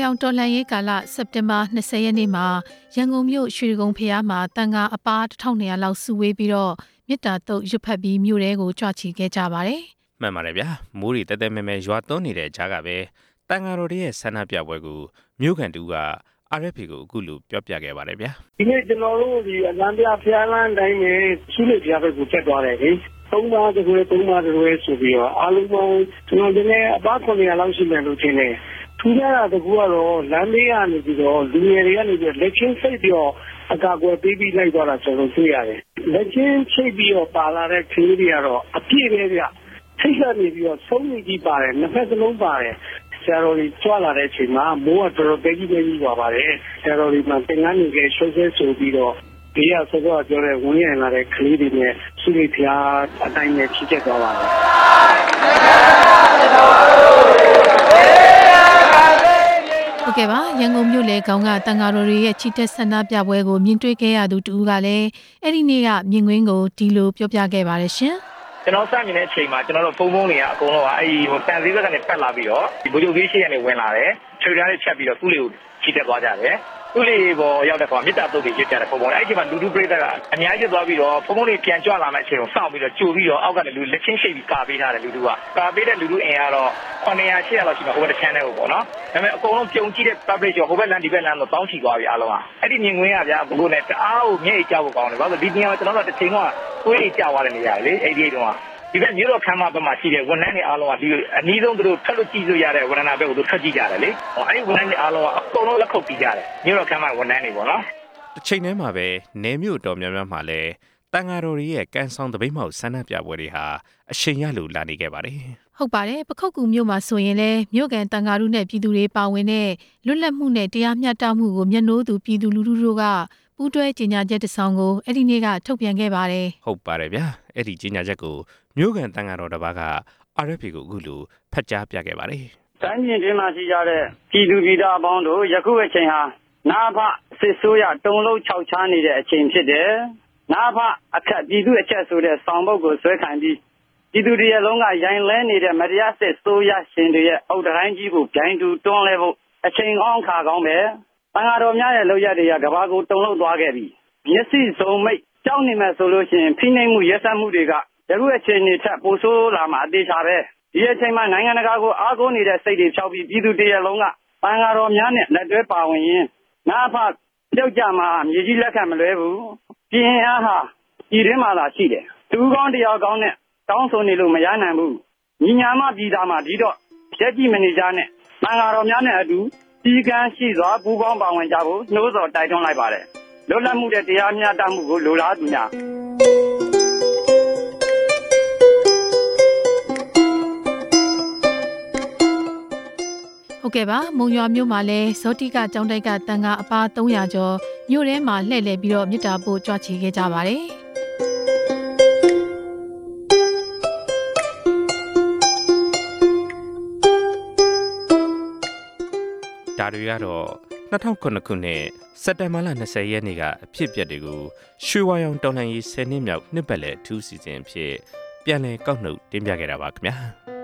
ရောင်တော်လှန်ရေးကာလစက်တင်ဘာ20ရက်နေ့မှာရန်ကုန်မြို့ရွှေကုန်းဖျားမှာတန်ခါအပါ1200လောက်စုဝေးပြီးတော့မြစ်တာတုတ်ရွတ်ဖက်ပြီးမြို့ထဲကိုကြွချီခဲ့ကြပါတယ်။မှန်ပါတယ်ဗျာ။မိုးရီတဲတဲမဲမဲရွာသွန်းနေတဲ့ကြားကပဲတန်ခါတော်ရဲ့ဆန္ဒပြပွဲကိုမြို့ကန်တူကRFA ကိုအခုလိုပြောပြခဲ့ပါတယ်ဗျာ။ဒီနေ့ကျွန်တော်တို့ဒီအလံပြဖျားလန်းတိုင်းနဲ့ရှုလို့ဖျားဘက်ကိုတက်သွားတယ်လေ။3ပါးတကွဲ3ပါးတကွဲဆိုပြီးတော့အားလုံးပေါင်းကျွန်တော်ဒီနေ့အပါ900လောက်ရှိမယ်လို့ထင်တယ်။ထူးခြားတာတကူကတော့လမ်းလေးကနေပြီးတော့လူငယ်တွေကနေပြီးလက်ချင်းစိတ်ပြီးတော့အကာအကွယ်ပေးပြီးလိုက်သွားတာကျွန်တော်တွေ့ရတယ်။လက်ချင်းချိတ်ပြီးတော့ပါလာတဲ့ခရီးတွေကတော့အပြည့်ပဲဗျ။ထိတ်ကနေပြီးတော့ဆုံးနေကြည့်ပါတယ်နှစ်ဖက်စလုံးပါတယ်ဆရာတော်ကြီးကြွလာတဲ့အချိန်မှာမိုးကတော်တော်ပဲကြီးပါပါတယ်ဆရာတော်ကြီးမှသင်္ကန်းကြီးရှုပ်ဆဲဆိုပြီးတော့ဒီရဆောတော့ပြောတဲ့ဝင်ရလာတဲ့ကလေးတွေနဲ့စုရိဖျားအတိုင်းနဲ့ချစ်ချက်သွားပါတယ်ဟုတ်ကဲ့ပါရန်ကုန်မြို့လေကောင်းကတန်ဃာတော်တွေရဲ့ချစ်တဲ့ဆန္ဒပြပွဲကိုမြင်တွေ့ခဲ့ရသူတူကလည်းအဲ့ဒီနေ့ကမြင်ကွင်းကိုဒီလိုပြောပြခဲ့ပါတယ်ရှင်ကျွန်တော်စမြင်တဲ့အချိန်မှာကျွန်တော်တို့ဖုန်းတွေကအကုန်လုံးကအဲ့ဒီတန်သေးဘက်ကနေပတ်လာပြီးတော့ဒီဗိုလ်ချုပ်ကြီးရှိရနေဝင်လာတယ်ခြေထားလေးဖြတ်ပြီးတော့သူ့လေးကိုချီတက်သွားကြတယ်သူ့လေးပေါ်ရောက်တဲ့ကောင်မြစ်တာတုတ်တွေရွတ်ကြတယ်ဖုန်းအဲ့ဒီမှာလူပရိသတ်ကအများကြီးသွားပြီးတော့ဖုန်းတွေပြန်ကြွလာမယ့်အချိန်ကိုစောင့်ပြီးတော့ကြိုပြီးတော့အောက်ကနေလူလက်ချင်းရှိပြီးကာပေးထားတယ်လူကကာပေးတဲ့လူအင်အားတော့900 800လောက်ရှိမှာဟိုဘက်တစ်ချမ်းတဲ့ကိုပေါ့နော်ဒါပေမဲ့အကုန်လုံးပြုံကြည့်တဲ့ public ရောဟိုဘက်လမ်းဒီဘက်လမ်းတော့တောင်းချီသွားပြီအားလုံးကအဲ့ဒီမြင်ကွင်းကဗျာဘုကိုနဲ့တအားကိုမျက်ရည်ကျဖို့ကောင်းတယ်ဘာလို့ဒီနေရာမှာကျွန်တော်တို့တစ်ချိန်ကကိုယ်ရည်ကျသွားတဲ့နေရာလေအဲ့ဒီတုန်းကဒီဘက်မြို့တော်ခမ်းမဘက်မှာရှိတဲ့ဝန်ထမ်းတွေအားလုံးကဒီအနည်းဆုံးသူတို့ထပ်လို့ကြည့်လို့ရတဲ့ဝန်ထမ်းဘက်ကိုသူထပ်ကြည့်ကြတယ်လေအဲ့ဒီဝန်ထမ်းတွေအားလုံးကအကုန်လုံးလက်ခုပ်ပြီးကြတယ်မြို့တော်ခမ်းမဝန်ထမ်းတွေပေါ့နော်တစ်ချိန်တည်းမှာပဲနေမြို့တော်များများမှာလည်းတန်ဃာတော်တွေရဲ့ကန်ဆောင်တပိတ်မောက်ဆန္ဒပြပွဲတွေဟာအရှိန်ရလို့လာနေခဲ့ပါတယ်ဟုတ်ပါတယ်ပခုတ်ကူမြို့မှာဆိုရင်လည်းမြို့ကန်တန်ဃာတို့နဲ့ပြည်သူတွေပါဝင်တဲ့လွတ်လပ်မှုနဲ့တရားမျှတမှုကိုမျက်နှိုးသူပြည်သူလူထုတို့ကပူးတွဲကြေညာချက်တစ်စောင်ကိုအဲ့ဒီနေ့ကထုတ်ပြန်ခဲ့ပါတယ်ဟုတ်ပါတယ်ဗျာအဲ့ဒီကြေညာချက်ကိုမြို့ကန်တန်ဃာတော်တစ်ပါးက RFA ကိုအခုလိုဖတ်ကြားပြခဲ့ပါတယ်တိုင်းပြည်တွင်းမှာရှိကြတဲ့ပြည်သူပြည်သားအပေါင်းတို့ယခုအချိန်ဟာနာဖစစ်ဆိုးရတုံလုံးခြောက်ချားနေတဲ့အချိန်ဖြစ်တယ်နာဖအခက်ပြည်သူအချက်ဆိုတဲ့ဆောင်ပုဒ်ကိုဆွဲခံပြီးပြည်သူတွေရဲ့လုံးကရိုင်လဲနေတဲ့မတရားစစ်ဆိုးရရှင်တွေရဲ့အုတ်တိုင်းကြီးကိုဂျိုင်းတူတွန်းလဲဖို့အချိန်ကောင်းခါကောင်းပဲတန်ဃာတော်များရဲ့လောက်ရတွေကကဘာကိုတုံလုံးသွားခဲ့ပြီမျက်စိစုံမိတ်ကြောက်နေမှဆိုလို့ရှိရင်ဖိနှိပ်မှုရက်စက်မှုတွေကယခုအချိန်နေထက်ပိုဆိုးလာမှာအသေးချာပဲဒီအချိန်မှာနိုင်ငံတကာကိုအားကိုးနေတဲ့စိတ်တွေဖြောက်ပြီးပြည်သူတရလုံးကတန်ဃာတော်များနဲ့လက်တွဲပါဝင်ရင်နာဖပြုတ်ကြမှာမြေကြီးလက်ခံမလွဲဘူးပြည်ရင်အားဟာပြည်ရင်းမှာသာရှိတယ်သူကောင်းတရားကောင်းနဲ့တောင်းဆိုနေလို့မရနိုင်ဘူးညီညာမပြည်သားမှာဒီတော့ရက်ကြည့်မနေကြနဲ့တန်ဃာတော်များနဲ့အတူဒီကံရှိစွာပူးပေါင်းပါဝင်ကြဖို့နှိုးဆော်တိုက်တွန်းလိုက်ပါတယ်လွတ်လပ်မှုတဲ့တရားမျှတမှုကိုလိုလားသူများဟုတ်ကဲ့ပါမုံရွာမြို့မှာလည်းဇောတိကကျောင်းတိုက်ကတန်ခါအပါ300ကျော်မြို့ထဲမှာလှည့်လည်ပြီးတော့မြစ်တာပို့ကြွချီခဲ့ကြပါတယ်ဒါတွေကတော့2009ခုနှစ်စက်တင်ဘာလ20ရက်နေ့ကအဖြစ်အပျက်တွေကိုရွှေဝါရောင်တော်လှန်ရေး10နှစ်မြောက်နှစ်ပတ်လည်အထူးစီစဉ်ဖြစ်ပြန်လည်ကောက်နှုတ်တင်ပြခဲ့တာပါခင်ဗျာ